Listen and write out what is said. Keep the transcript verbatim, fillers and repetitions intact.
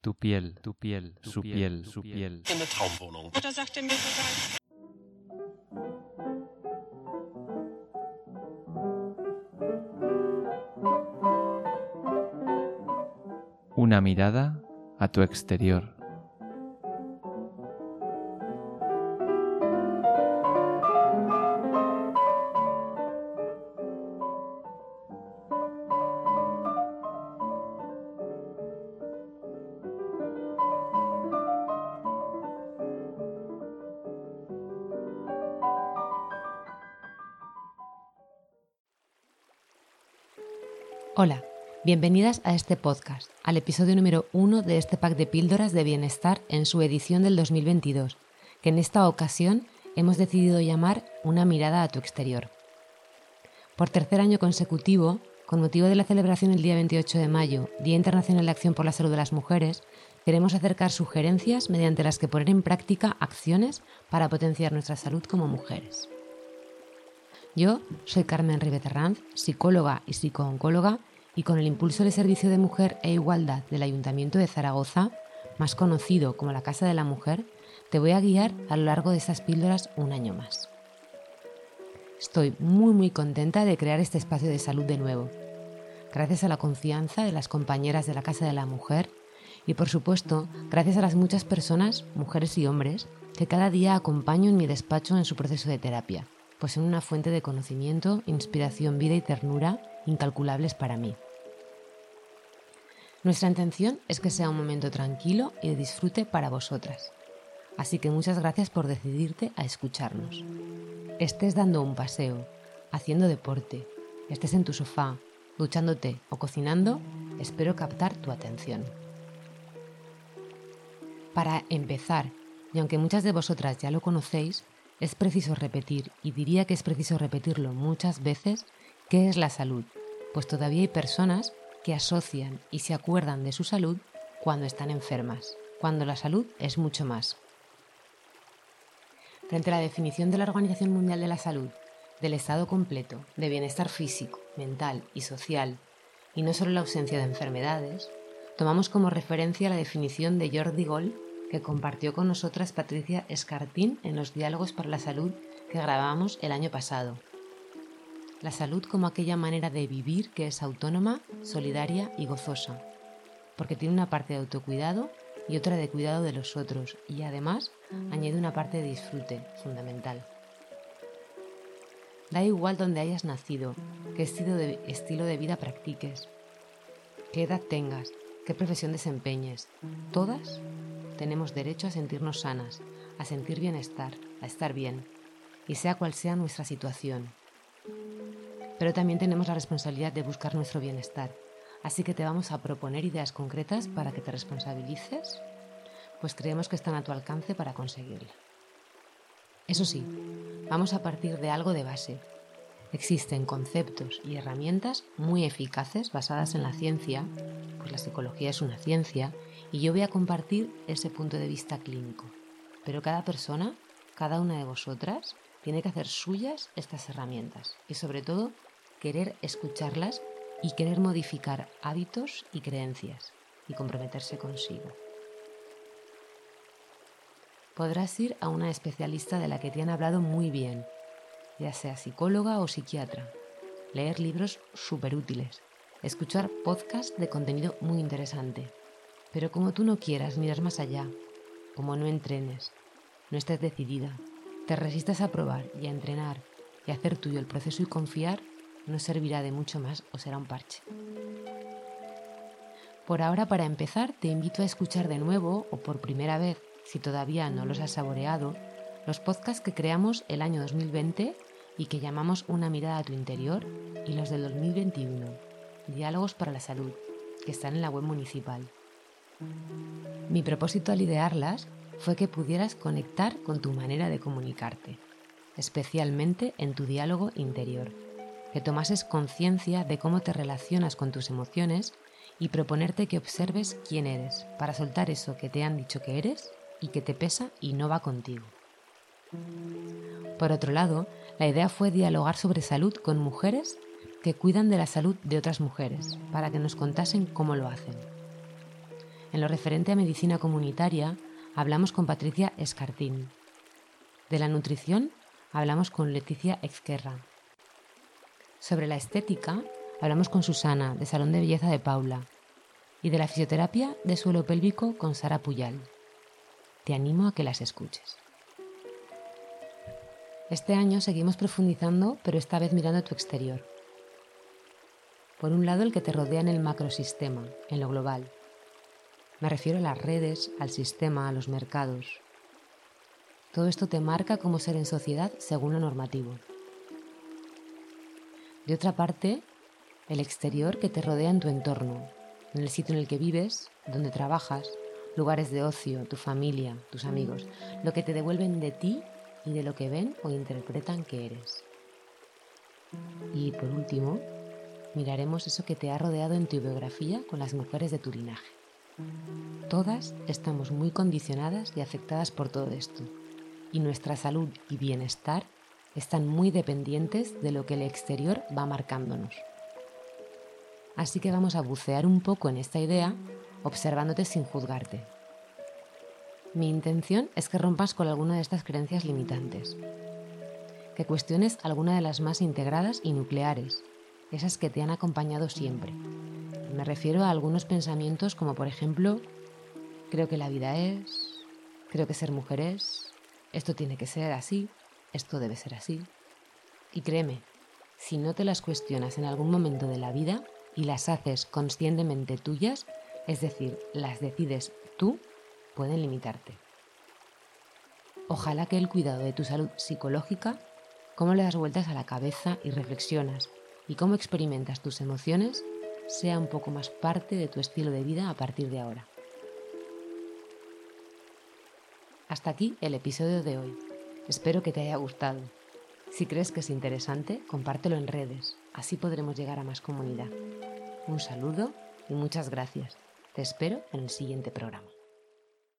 tu piel, tu piel, su piel, su piel. In der Traumwohnung. Oder sagt er mir sogar, Una mirada a tu exterior. Hola, bienvenidas a este podcast, al episodio número uno de este pack de píldoras de bienestar en su edición del dos mil veintidós, que en esta ocasión hemos decidido llamar Una mirada a tu exterior. Por tercer año consecutivo, con motivo de la celebración del día veintiocho de mayo, Día Internacional de Acción por la Salud de las Mujeres, queremos acercar sugerencias mediante las que poner en práctica acciones para potenciar nuestra salud como mujeres. Yo soy Carmen Ribeterranz, psicóloga y psicooncóloga, y con el impulso del Servicio de Mujer e Igualdad del Ayuntamiento de Zaragoza, más conocido como la Casa de la Mujer, te voy a guiar a lo largo de estas píldoras un año más. Estoy muy muy contenta de crear este espacio de salud de nuevo, gracias a la confianza de las compañeras de la Casa de la Mujer y, por supuesto, gracias a las muchas personas, mujeres y hombres, que cada día acompaño en mi despacho en su proceso de terapia, pues son una fuente de conocimiento, inspiración, vida y ternura incalculables para mí. Nuestra intención es que sea un momento tranquilo y de disfrute para vosotras, así que muchas gracias por decidirte a escucharnos. Estés dando un paseo, haciendo deporte, estés en tu sofá, duchándote o cocinando, espero captar tu atención. Para empezar, y aunque muchas de vosotras ya lo conocéis, es preciso repetir, y diría que es preciso repetirlo muchas veces, qué es la salud, pues todavía hay personas que asocian y se acuerdan de su salud cuando están enfermas, cuando la salud es mucho más. Frente a la definición de la Organización Mundial de la Salud, del estado completo, de bienestar físico, mental y social, y no solo la ausencia de enfermedades, tomamos como referencia la definición de Jordi Gol, que compartió con nosotras Patricia Escartín en los Diálogos para la Salud que grabamos el año pasado. La salud como aquella manera de vivir que es autónoma, solidaria y gozosa, porque tiene una parte de autocuidado y otra de cuidado de los otros, y además añade una parte de disfrute fundamental. Da igual donde hayas nacido, qué estilo de, estilo de vida practiques, qué edad tengas, qué profesión desempeñes, todas tenemos derecho a sentirnos sanas, a sentir bienestar, a estar bien, y sea cual sea nuestra situación. Pero también tenemos la responsabilidad de buscar nuestro bienestar, así que te vamos a proponer ideas concretas para que te responsabilices, pues creemos que están a tu alcance para conseguirlo. Eso sí, vamos a partir de algo de base. Existen conceptos y herramientas muy eficaces basadas en la ciencia, pues la psicología es una ciencia, y yo voy a compartir ese punto de vista clínico. Pero cada persona, cada una de vosotras, tiene que hacer suyas estas herramientas y sobre todo querer escucharlas y querer modificar hábitos y creencias y comprometerse consigo. Podrás ir a una especialista de la que te han hablado muy bien, ya sea psicóloga o psiquiatra, leer libros súper útiles, escuchar podcasts de contenido muy interesante. Pero como tú no quieras mirar más allá, como no entrenes, no estés decidida, te resistas a probar y a entrenar y a hacer tuyo el proceso y confiar, no servirá de mucho más o será un parche. Por ahora, para empezar, te invito a escuchar de nuevo o por primera vez, si todavía no los has saboreado, los podcasts que creamos el año dos mil veinte y que llamamos Una mirada a tu interior, y los del dos mil veintiuno, Diálogos para la Salud, que están en la web municipal. Mi propósito al idearlas fue que pudieras conectar con tu manera de comunicarte, especialmente en tu diálogo interior, que tomases conciencia de cómo te relacionas con tus emociones y proponerte que observes quién eres para soltar eso que te han dicho que eres y que te pesa y no va contigo. Por otro lado, la idea fue dialogar sobre salud con mujeres que cuidan de la salud de otras mujeres, para que nos contasen cómo lo hacen. En lo referente a medicina comunitaria, hablamos con Patricia Escartín. De la nutrición, hablamos con Leticia Ezquerra. Sobre la estética, hablamos con Susana, de Salón de Belleza de Paula. Y de la fisioterapia de suelo pélvico con Sara Puyal. Te animo a que las escuches. Este año seguimos profundizando, pero esta vez mirando a tu exterior. Por un lado, el que te rodea en el macrosistema, en lo global. Me refiero a las redes, al sistema, a los mercados. Todo esto te marca cómo ser en sociedad según lo normativo. De otra parte, el exterior que te rodea en tu entorno, en el sitio en el que vives, donde trabajas, lugares de ocio, tu familia, tus amigos, lo que te devuelven de ti y de lo que ven o interpretan que eres. Y por último, miraremos eso que te ha rodeado en tu biografía con las mujeres de tu linaje. Todas estamos muy condicionadas y afectadas por todo esto, y nuestra salud y bienestar están muy dependientes de lo que el exterior va marcándonos. Así que vamos a bucear un poco en esta idea, observándote sin juzgarte. Mi intención es que rompas con alguna de estas creencias limitantes, que cuestiones alguna de las más integradas y nucleares, esas que te han acompañado siempre. Me refiero a algunos pensamientos como, por ejemplo, creo que la vida es, creo que ser mujer es, esto tiene que ser así, esto debe ser así. Y créeme, si no te las cuestionas en algún momento de la vida y las haces conscientemente tuyas, es decir, las decides tú, pueden limitarte. Ojalá que el cuidado de tu salud psicológica, cómo le das vueltas a la cabeza y reflexionas, y cómo experimentas tus emociones, sea un poco más parte de tu estilo de vida a partir de ahora. Hasta aquí el episodio de hoy. Espero que te haya gustado. Si crees que es interesante, compártelo en redes, así podremos llegar a más comunidad. Un saludo y muchas gracias. Te espero en el siguiente programa.